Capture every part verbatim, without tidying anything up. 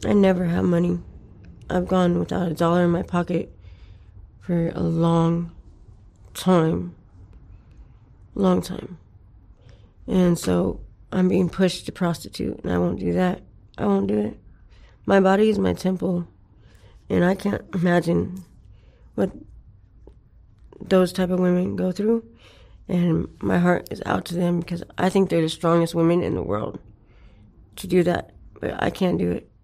I never have money. I've gone without a dollar in my pocket for a long time. Long time. And so I'm being pushed to prostitute, and I won't do that. I won't do it. My body is my temple, and I can't imagine what those type of women go through. And my heart is out to them because I think they're the strongest women in the world to do that, but I can't do it.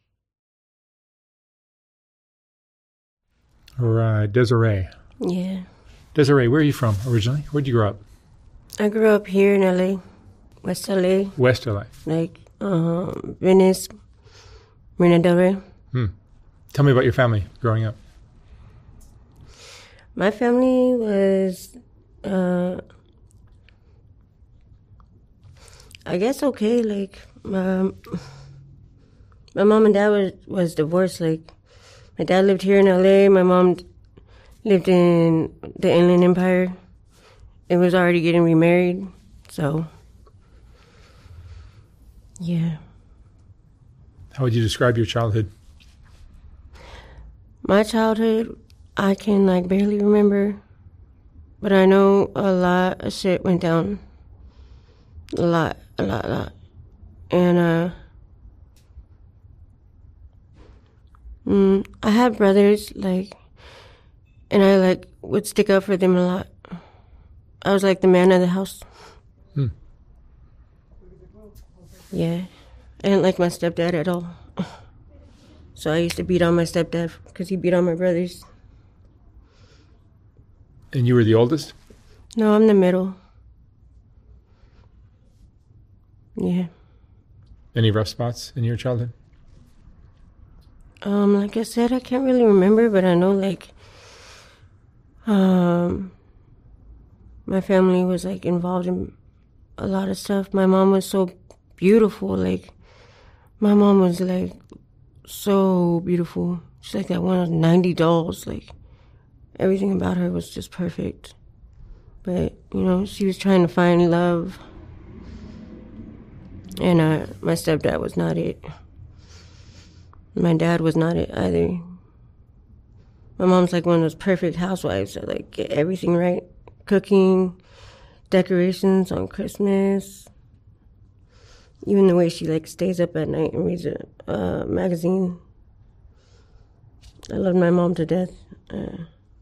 All right, Desiree. Yeah. Desiree, where are you from originally? Where did you grow up? I grew up here in L A, West L A. West L A. Like, um, Venice, Marina Del Rey. Hmm. Tell me about your family growing up. My family was, uh, I guess okay. Like, um, my mom and dad was, was divorced. Like, my dad lived here in L A. My mom lived in the Inland Empire. It was already getting remarried, so, yeah. How would you describe your childhood? My childhood, I can, like, barely remember, but I know a lot of shit went down. A lot, a lot, a lot. And, uh, mm, I had brothers, like, and I, like, would stick up for them a lot. I was like the man of the house. Hmm. Yeah. I didn't like my stepdad at all. So I used to beat on my stepdad because he beat on my brothers. And you were the oldest? No, I'm the middle. Yeah. Any rough spots in your childhood? Um, like I said, I can't really remember, but I know, like, um... my family was, like, involved in a lot of stuff. My mom was so beautiful. Like, my mom was, like, so beautiful. She's like that one of ninety dolls. Like, everything about her was just perfect. But, you know, she was trying to find love. And uh, my stepdad was not it. My dad was not it either. My mom's, like, one of those perfect housewives that, like, get everything right. Cooking, decorations on Christmas, even the way she, like, stays up at night and reads a uh, magazine. I love my mom to death. Uh,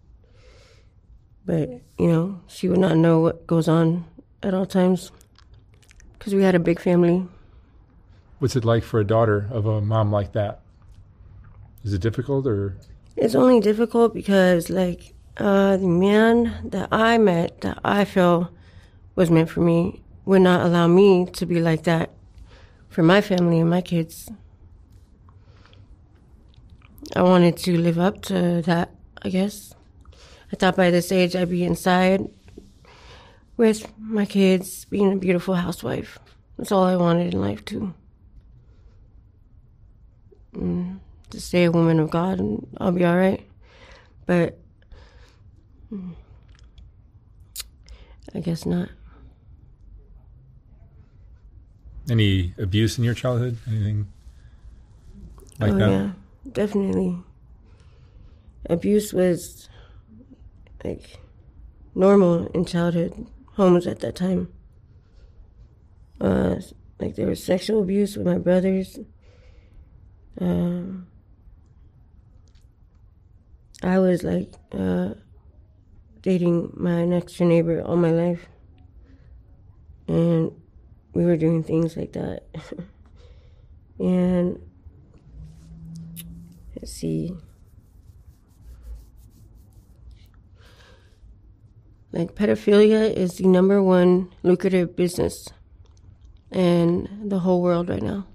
but, you know, she would not know what goes on at all times because we had a big family. What's it like for a daughter of a mom like that? Is it difficult or? It's only difficult because, like, Uh, the man that I met, that I feel was meant for me, would not allow me to be like that for my family and my kids. I wanted to live up to that, I guess. I thought by this age I'd be inside with my kids, being a beautiful housewife. That's all I wanted in life, too. Mm, to stay a woman of God, and I'll be all right. But I guess not. Any abuse in your childhood? Anything like oh, that? Yeah, definitely. Abuse was, like, normal in childhood homes at that time. Uh, like, there was sexual abuse with my brothers. Um, I was, like, uh, dating my next door neighbor all my life. And we were doing things like that. And let's see. Like, pedophilia is the number one lucrative business in the whole world right now.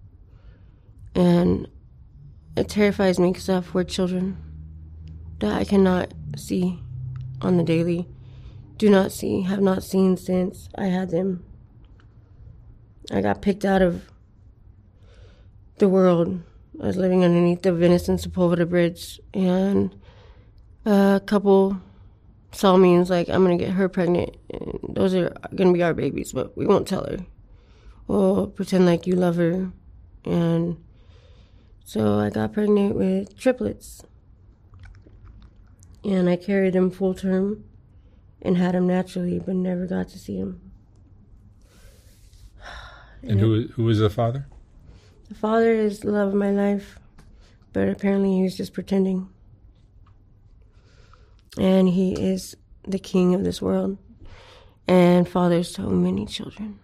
And it terrifies me because I have four children that I cannot see on the daily. Do not see, have not seen since I had them. I got picked out of the world. I was living underneath the Venice and Sepulveda Bridge, and a couple saw me and was like, I'm going to get her pregnant. And those are going to be our babies, but we won't tell her. We'll pretend like you love her. And So I got pregnant with triplets. And I carried them full term and had them naturally, but never got to see them. And, and who who was the father? The father is the love of my life, but apparently he was just pretending. And he is the king of this world and fathers so many children.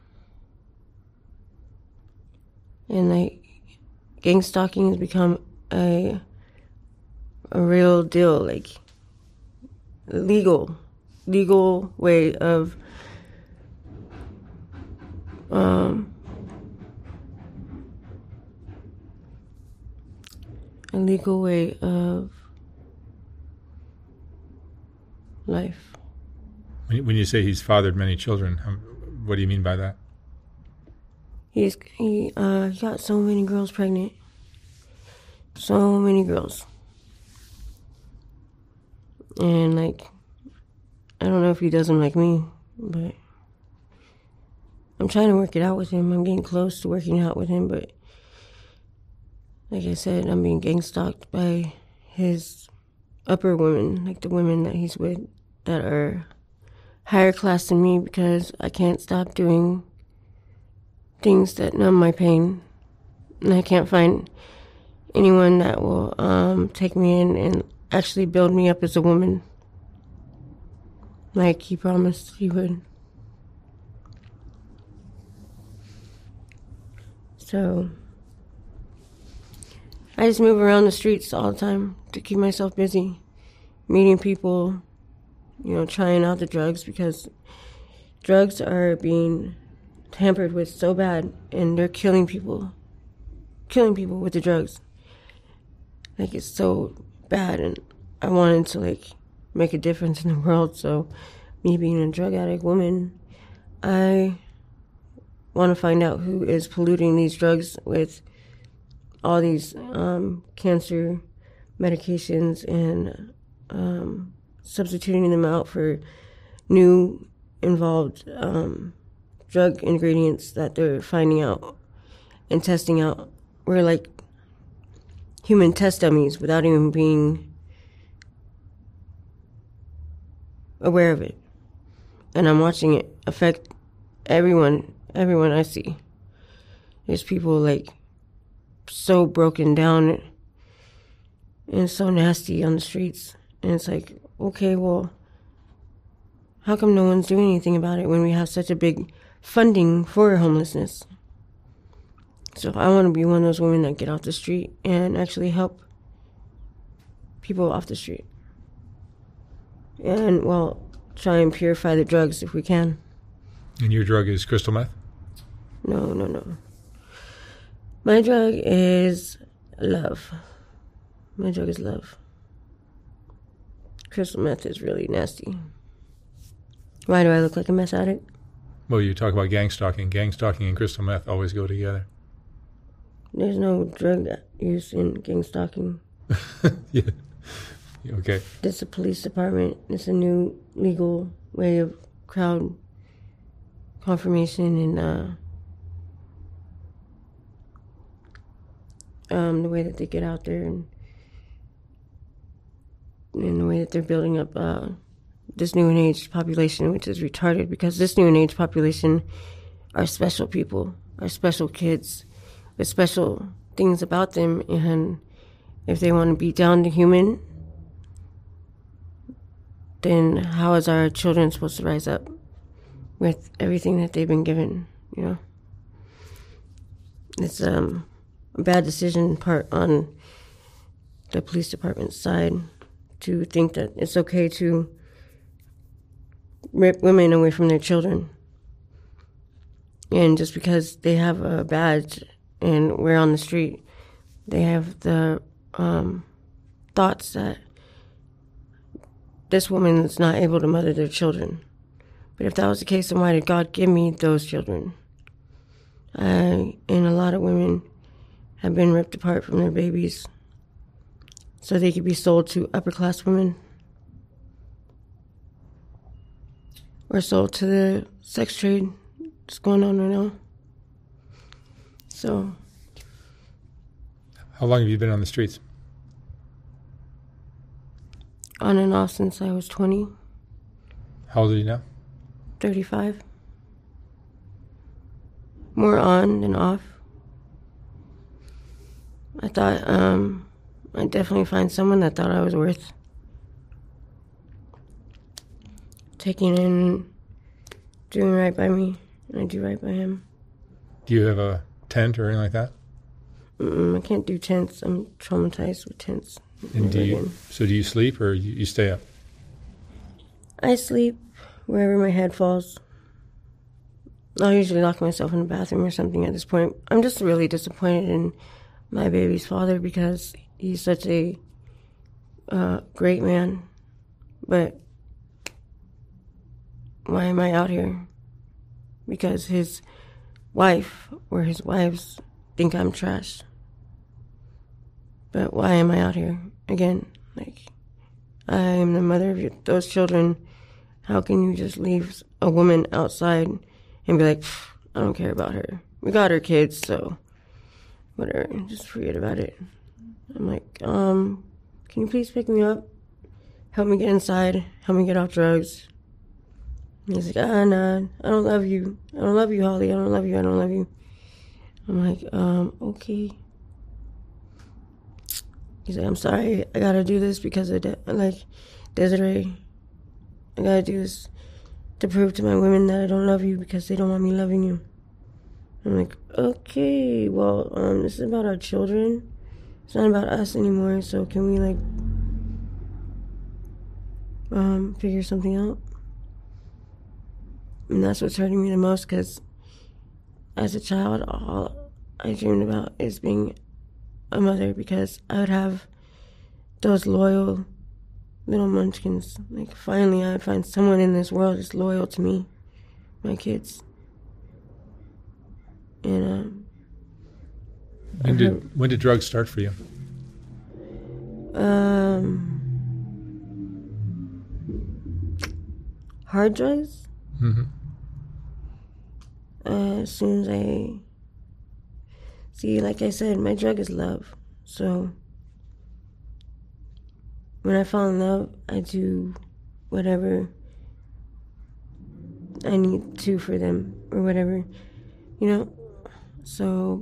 And like gang stalking has become a a real deal, like legal, legal way of um, a legal way of life. When you say he's fathered many children, what do you mean by that? He's he uh he got so many girls pregnant. So many girls. And like, I don't know if he does them like me, but I'm trying to work it out with him. I'm getting close to working it out with him, but like I said, I'm being gang stalked by his upper women, like the women that he's with that are higher class than me, because I can't stop doing things that numb my pain. And I can't find anyone that will um, take me in and actually build me up as a woman like he promised he would. So I just move around the streets all the time to keep myself busy, meeting people, you know, trying out the drugs, because drugs are being tampered with so bad, and they're killing people, killing people with the drugs. Like, it's so bad, and I wanted to, like, make a difference in the world. So me being a drug addict woman, I want to find out who is polluting these drugs with all these um, cancer medications and um, substituting them out for new involved um, drug ingredients that they're finding out and testing out. We're like human test dummies without even being aware of it. And I'm watching it affect everyone, everyone I see. There's people like so broken down and so nasty on the streets. And it's like, okay, well, how come no one's doing anything about it when we have such a big funding for homelessness? So I want to be one of those women that get off the street and actually help people off the street. And, well, try and purify the drugs if we can. And your drug is crystal meth? No, no, no. My drug is love. My drug is love. Crystal meth is really nasty. Why do I look like a meth addict? Well, you talk about gang stalking. Gang stalking and crystal meth always go together. There's no drug use in gang stalking. Yeah. Okay. This is a police department. It's a new legal way of crowd confirmation and uh, um, the way that they get out there, and, and the way that they're building up uh, this new and age population, which is retarded, because this new and age population are special people, are special kids with special things about them, and if they want to be down to human, then how is our children supposed to rise up with everything that they've been given, you know? It's um, a bad decision part on the police department's side to think that it's okay to rip women away from their children. And just because they have a badge and we're on the street, they have the um, thoughts that this woman is not able to mother their children. But if that was the case, then why did God give me those children? I, and a lot of women have been ripped apart from their babies so they could be sold to upper-class women or sold to the sex trade that's going on right now. So, How long have you been on the streets? On and off since I was twenty. How old are you now? thirty-five. More on than off. I thought um, I'd definitely find someone that thought I was worth taking in, doing right by me, and I do right by him. Do you have a tent or anything like that? Mm-mm, I can't do tents. I'm traumatized with tents. And do you, again. so do you sleep or you, you stay up? I sleep wherever my head falls. I'll usually lock myself in the bathroom or something at this point. I'm just really disappointed in my baby's father because he's such a uh, great man. But why am I out here? Because his wife or his wives think I'm trash. But why am I out here again? Like, I am the mother of those children. How can you just leave a woman outside and be like, I don't care about her. We got her kids, so whatever. Just forget about it. I'm like, um, can you please pick me up? Help me get inside. Help me get off drugs. And he's like, ah, nah, I don't love you. I don't love you, Holly. I don't love you. I don't love you. I'm like, um, okay. He's like, I'm sorry. I gotta do this because of, De- like, Desiree. I gotta do this to prove to my women that I don't love you because they don't want me loving you. I'm like, okay, well, um, this is about our children. It's not about us anymore, so can we, like, um, figure something out? And that's what's hurting me the most, because as a child, all I dreamed about is being a mother, because I would have those loyal little munchkins. Like, finally, I would find someone in this world that's loyal to me, my kids. And, um... When did, when did drugs start for you? Um... Hard drugs? Mm-hmm. Uh, as soon as I... See, like I said, my drug is love. So... when I fall in love, I do whatever I need to for them, or whatever, you know? So,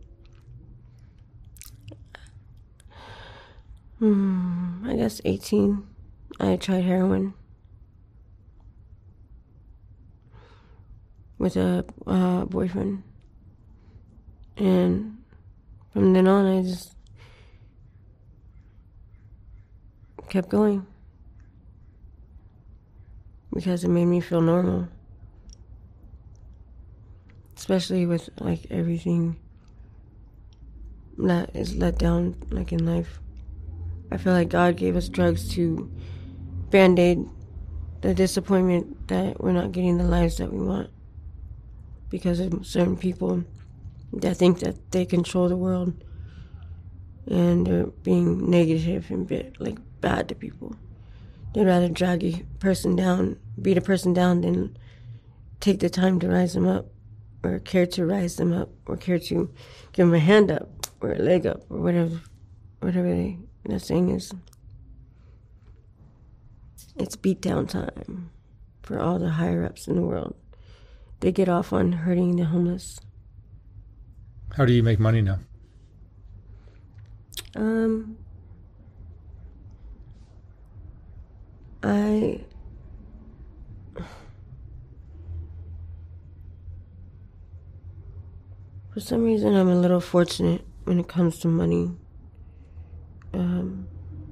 hmm, I guess eighteen, I tried heroin with a uh, boyfriend. And from then on, I just kept going because it made me feel normal, especially with like everything that is let down like in life. I feel like God gave us drugs to band-aid the disappointment that we're not getting the lives that we want because of certain people that think that they control the world and they're being negative and bit like bad to people. They'd rather drag a person down, beat a person down, than take the time to rise them up, or care to rise them up, or care to give them a hand up, or a leg up, or whatever, whatever they, that saying is. It's beat down time for all the higher ups in the world. They get off on hurting the homeless. How do you make money now? Um, I, for some reason, I'm a little fortunate when it comes to money. Um,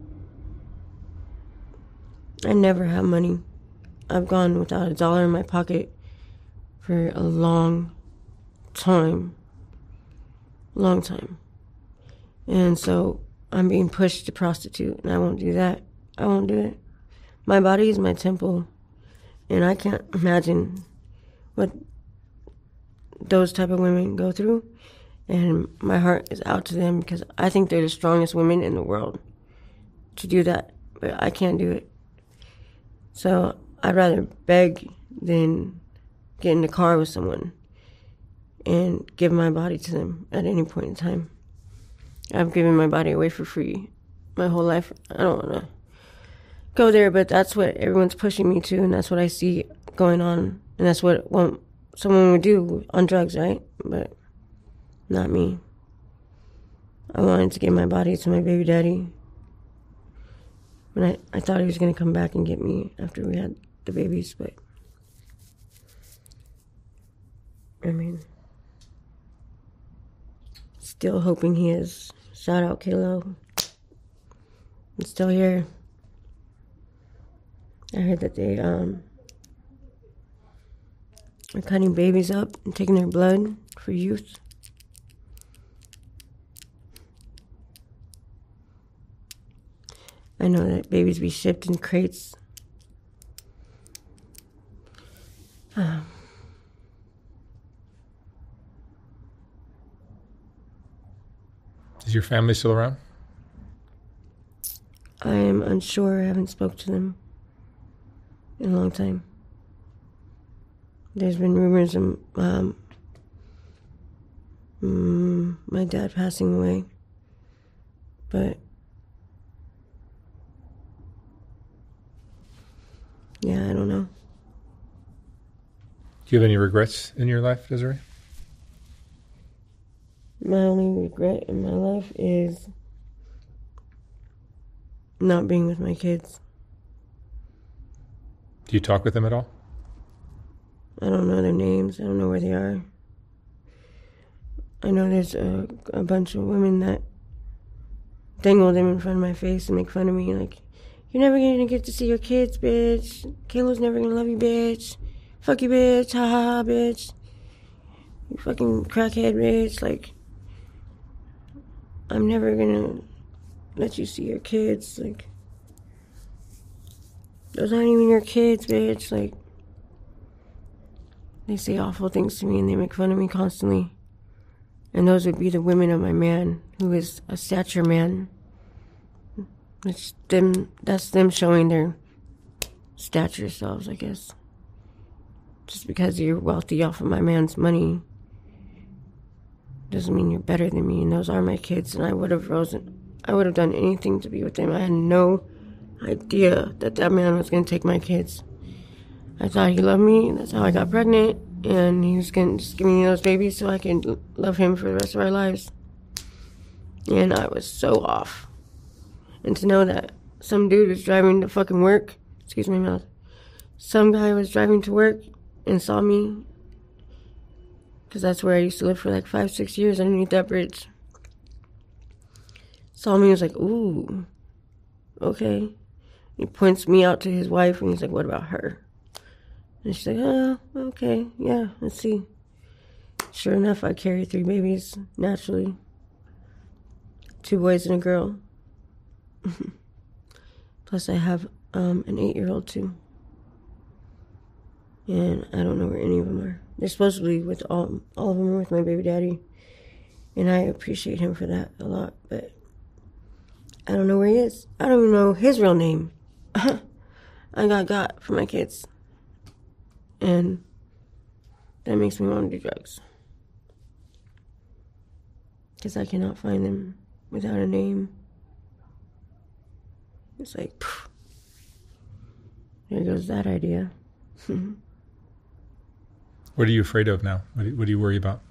I never have money. I've gone without a dollar in my pocket for a long time. Long time. And so I'm being pushed to prostitute, and I won't do that. I won't do it. My body is my temple, and I can't imagine what those type of women go through. And my heart is out to them because I think they're the strongest women in the world to do that, but I can't do it. So I'd rather beg than get in the car with someone and give my body to them at any point in time. I've given my body away for free my whole life. I don't want to go there, but that's what everyone's pushing me to, and that's what I see going on, and that's what well, someone would do on drugs, right? But not me. I wanted to give my body to my baby daddy. But I, I thought he was going to come back and get me after we had the babies, but I mean, still hoping he is. Shout out Kalo. I'm still here. I heard that they um are cutting babies up and taking their blood for youth. I know that babies be shipped in crates. Um, Is your family still around? I am unsure. I haven't spoke to them in a long time. There's been rumors of um, mm, my dad passing away, but yeah, I don't know. Do you have any regrets in your life, Desiree? My only regret in my life is not being with my kids. Do you talk with them at all? I don't know their names. I don't know where they are. I know there's a, a bunch of women that dangle them in front of my face and make fun of me. Like, you're never going to get to see your kids, bitch. Kayla's never going to love you, bitch. Fuck you, bitch. Ha ha ha, bitch. You fucking crackhead, bitch. Like, I'm never going to let you see your kids. Like, those aren't even your kids, bitch. Like, they say awful things to me and they make fun of me constantly. And those would be the women of my man, who is a stature man. It's them, that's them showing their stature selves, I guess. Just because you're wealthy off of my man's money doesn't mean you're better than me. And those are my kids, and I would have risen. I would have done anything to be with them. I had no idea that that man was going to take my kids. I thought he loved me. That's how I got pregnant. And he was going to just give me those babies so I can love him for the rest of our lives. And I was so off. And to know that some dude was driving to fucking work, excuse my mouth, some guy was driving to work and saw me, because that's where I used to live for like five, six years underneath that bridge. Saw me and was like, ooh, okay. He points me out to his wife and he's like, what about her? And she's like, oh, okay, yeah, let's see. Sure enough, I carry three babies naturally. Two boys and a girl. Plus I have um, an eight-year-old too. And I don't know where any of them are. They're supposed to be with all, all of them are with my baby daddy. And I appreciate him for that a lot, but I don't know where he is. I don't even know his real name. I got got for my kids. And that makes me want to do drugs. Because I cannot find them without a name. It's like, phew, there goes that idea. What are you afraid of now? What do, what do you worry about?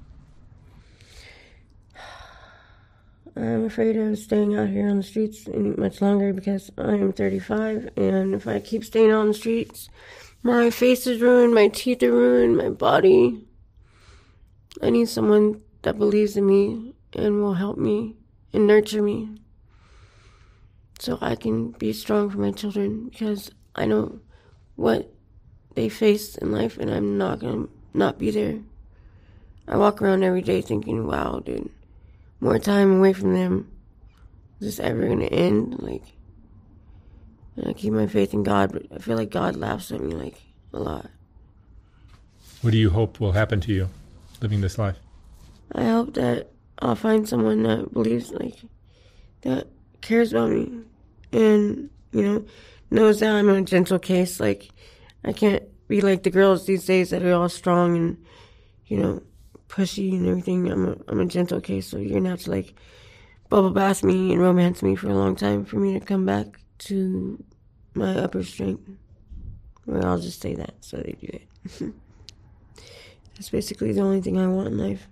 I'm afraid of staying out here on the streets any much longer because I am thirty-five, and if I keep staying on the streets, my face is ruined, my teeth are ruined, my body. I need someone that believes in me and will help me and nurture me so I can be strong for my children, because I know what they face in life and I'm not going to not be there. I walk around every day thinking, wow, dude, more time away from them. Is this ever going to end? Like, and I keep my faith in God, but I feel like God laughs at me, like, a lot. What do you hope will happen to you living this life? I hope that I'll find someone that believes, like, that cares about me and, you know, knows that I'm a gentle case. Like, I can't be like the girls these days that are all strong and, you know, pushy and everything. I'm a, I'm a gentle case, so you're going to have to, like, bubble bath me and romance me for a long time for me to come back to my upper strength. Well, I'll just say that, so they do it. That's basically the only thing I want in life.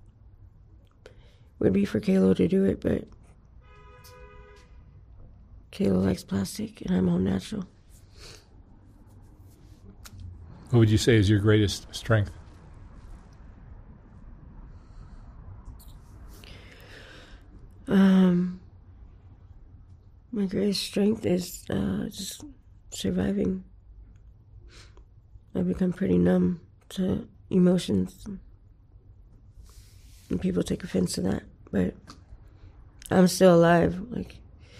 Would be for Kaylo to do it, but Kaylo likes plastic and I'm all natural. What would you say is your greatest strength? Um, my greatest strength is uh, just surviving. I've become pretty numb to emotions, and people take offense to that, but I'm still alive. Like,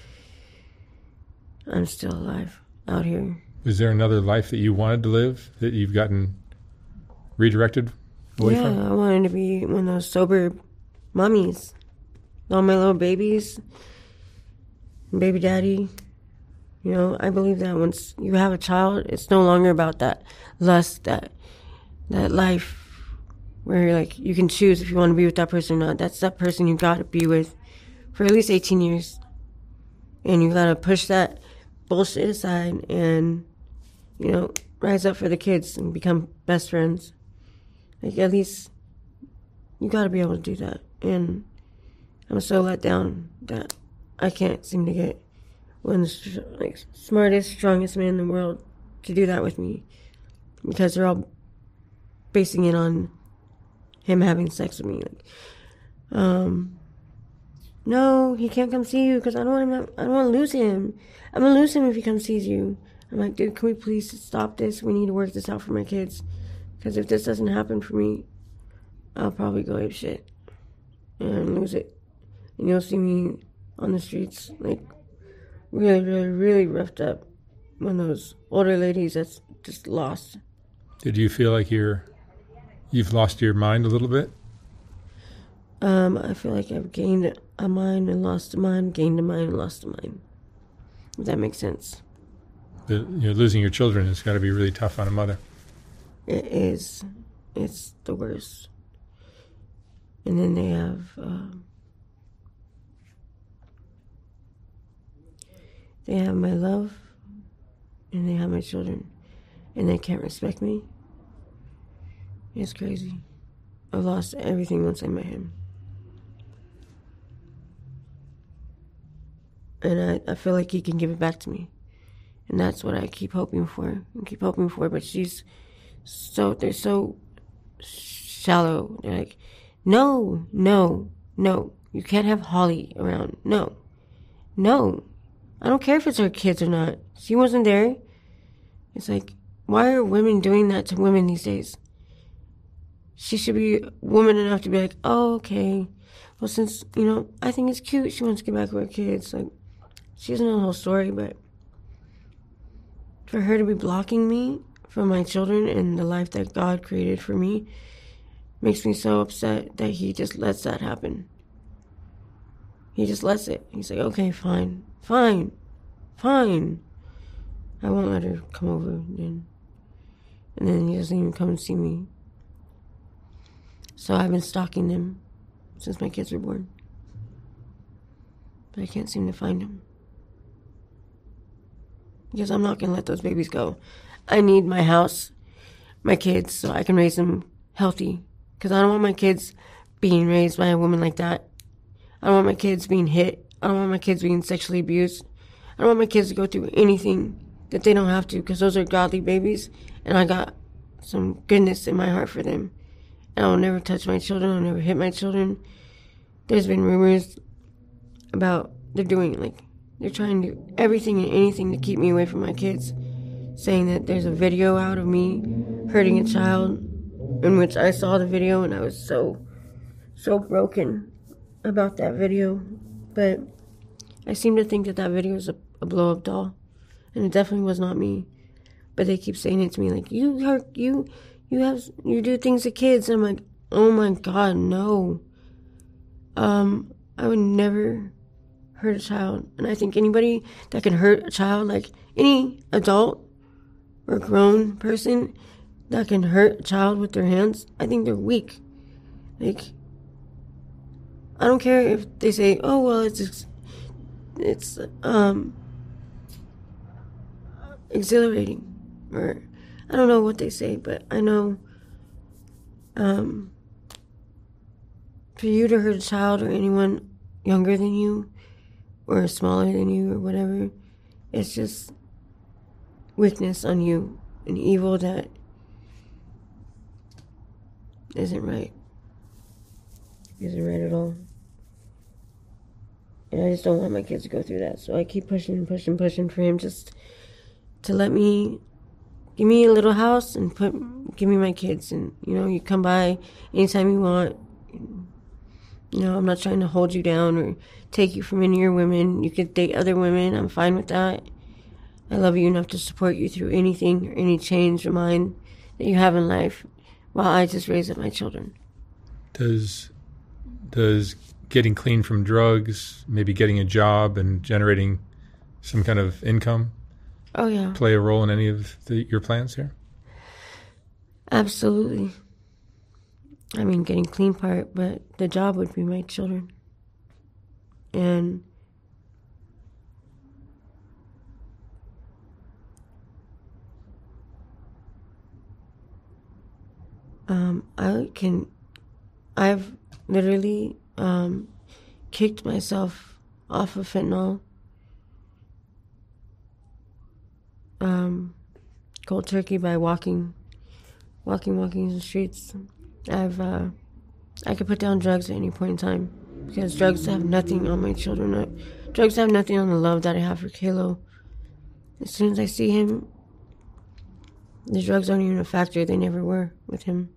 I'm still alive out here. Is there another life that you wanted to live that you've gotten redirected away yeah, from? Yeah, I wanted to be one of those sober mommies. All my little babies, baby daddy. You know, I believe that once you have a child, it's no longer about that lust, that that life where like you can choose if you want to be with that person or not. That's that person you got to be with for at least eighteen years. And you got to push that bullshit aside and, you know, rise up for the kids and become best friends. Like, at least you got to be able to do that. And I'm so let down that I can't seem to get one of the like, smartest, strongest man in the world to do that with me, because they're all basing it on him having sex with me. Like, um, no, he can't come see you because I don't want him. I don't want to lose him. I'm gonna lose him if he comes sees you. I'm like, dude, can we please stop this? We need to work this out for my kids, because if this doesn't happen for me, I'll probably go ape shit and lose it. And you'll see me on the streets, like, really, really, really roughed up. One of those older ladies that's just lost. Did you feel like you're, you've lost your mind a little bit? Um, I feel like I've gained a mind and lost a mind, gained a mind and lost a mind. If that makes sense. The, you know, losing your children has got to be really tough on a mother. It is. It's the worst. And then they have... Um, They have my love, and they have my children, and they can't respect me. It's crazy. I lost everything once I met him. And I, I feel like he can give it back to me. And that's what I keep hoping for, and keep hoping for, but she's so, they're so shallow. They're like, no, no, no, you can't have Holly around. No, no. I don't care if it's her kids or not. She wasn't there. It's like, why are women doing that to women these days? She should be woman enough to be like, oh, okay. Well, since, you know, I think it's cute, she wants to get back with her kids. Like, she doesn't know the whole story, but for her to be blocking me from my children and the life that God created for me makes me so upset that he just lets that happen. He just lets it. He's like, okay, fine. Fine, fine. I won't let her come over then. And then he doesn't even come and see me. So I've been stalking them since my kids were born. But I can't seem to find them. Because I'm not going to let those babies go. I need my house, my kids, so I can raise them healthy. Because I don't want my kids being raised by a woman like that. I don't want my kids being hit. I don't want my kids being sexually abused. I don't want my kids to go through anything that they don't have to, because those are godly babies, and I got some goodness in my heart for them. And I'll never touch my children. I'll never hit my children. There's been rumors about they're doing, like, they're trying to do everything and anything to keep me away from my kids, saying that there's a video out of me hurting a child, in which I saw the video, and I was so, so broken about that video. But I seem to think that that video is a, a blow-up doll, and it definitely was not me. But they keep saying it to me, like, you hurt, you, you have, you do things to kids. And I'm like, oh my God, no. Um, I would never hurt a child. And I think anybody that can hurt a child, like any adult or grown person that can hurt a child with their hands, I think they're weak. Like, I don't care if they say, oh, well, it's, it's, um, exhilarating, or I don't know what they say, but I know, um, for you to hurt a child or anyone younger than you or smaller than you or whatever, it's just weakness on you, and evil that isn't right. Isn't right at all. And I just don't want my kids to go through that. So I keep pushing and pushing, pushing for him just to let me, give me a little house and put, give me my kids. And, you know, you come by anytime you want. You know, I'm not trying to hold you down or take you from any of your women. You could date other women. I'm fine with that. I love you enough to support you through anything or any change of mind that you have in life while I just raise up my children. Does does getting clean from drugs, maybe getting a job and generating some kind of income, oh yeah, play a role in any of the, your plans here? Absolutely. I mean, getting clean part, but the job would be my children. And um, I can, I've literally um, kicked myself off of fentanyl um, cold turkey by walking, walking, walking in the streets. I've, uh, I could put down drugs at any point in time because drugs have nothing on my children. Uh, drugs have nothing on the love that I have for Kalo. As soon as I see him, the drugs aren't even a factor. They never were with him.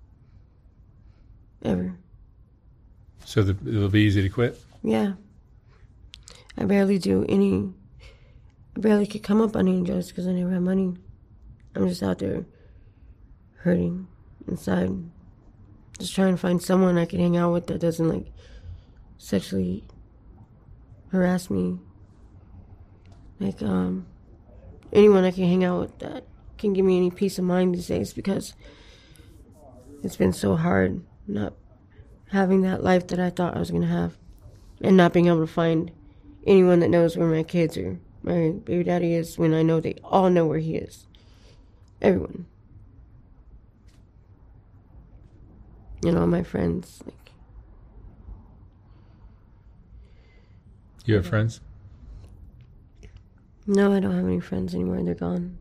Ever. So the, it'll be easy to quit? Yeah. I barely do any, I barely could come up on any drugs because I never have money. I'm just out there hurting inside. Just trying to find someone I can hang out with that doesn't, like, sexually harass me. Like, um, anyone I can hang out with that can give me any peace of mind these days because it's been so hard not having that life that I thought I was going to have and not being able to find anyone that knows where my kids or my baby daddy is when I know they all know where he is. Everyone. You know, my friends. Like, you have friends? No, I don't have any friends anymore. They're gone.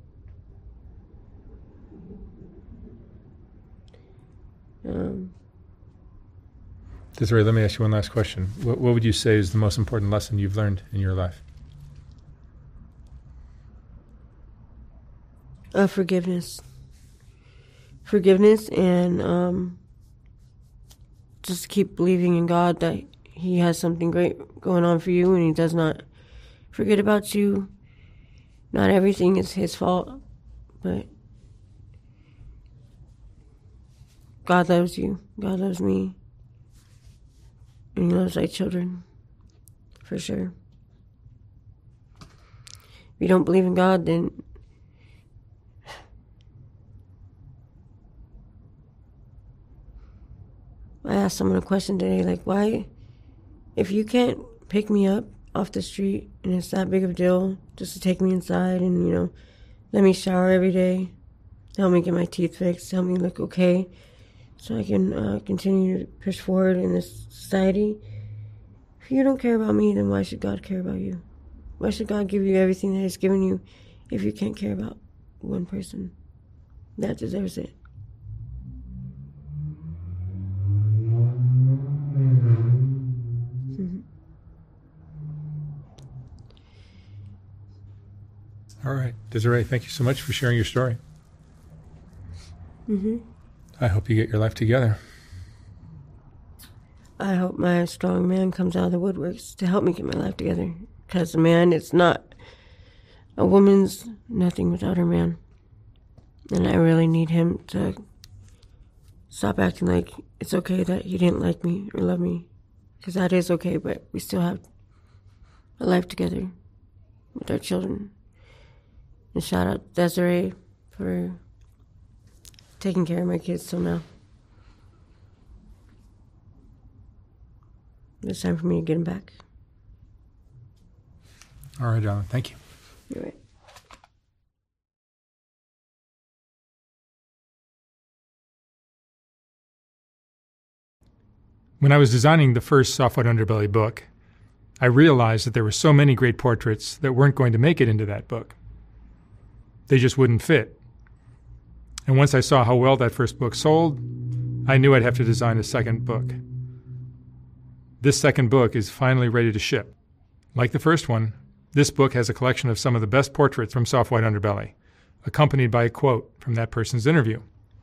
Um, Desiree, let me ask you one last question. What, what would you say is the most important lesson you've learned in your life? uh, forgiveness. Forgiveness and um, just keep believing in God that He has something great going on for you and He does not forget about you. Not everything is His fault, but God loves you. God loves me. And He loves our children, for sure. If you don't believe in God, then I asked someone a question today, like, why, if you can't pick me up off the street and it's that big of a deal just to take me inside and, you know, let me shower every day, help me get my teeth fixed, help me look okay so I can uh, continue to push forward in this society. If you don't care about me, then why should God care about you? Why should God give you everything that He's given you if you can't care about one person that deserves it? All right. Desiree, thank you so much for sharing your story. Mm-hmm. I hope you get your life together. I hope my strong man comes out of the woodworks to help me get my life together. Because a man is not, a woman's nothing without her man. And I really need him to stop acting like it's okay that he didn't like me or love me. Because that is okay, but we still have a life together with our children. And shout out Desiree for taking care of my kids till now. It's time for me to get him back. All right, John. Thank you. You're right. When I was designing the first Soft White Underbelly book, I realized that there were so many great portraits that weren't going to make it into that book. They just wouldn't fit. And once I saw how well that first book sold, I knew I'd have to design a second book. This second book is finally ready to ship. Like the first one, this book has a collection of some of the best portraits from Soft White Underbelly, accompanied by a quote from that person's interview.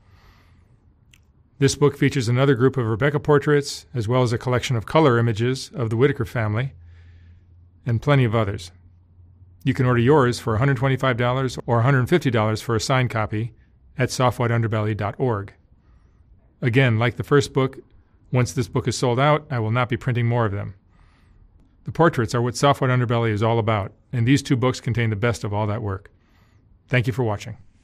This book features another group of Rebecca portraits, as well as a collection of color images of the Whitaker family, and plenty of others. You can order yours for one hundred twenty-five dollars or one hundred fifty dollars for a signed copy at soft white underbelly dot org. Again, like the first book, once this book is sold out, I will not be printing more of them. The portraits are what Soft White Underbelly is all about, and these two books contain the best of all that work. Thank you for watching.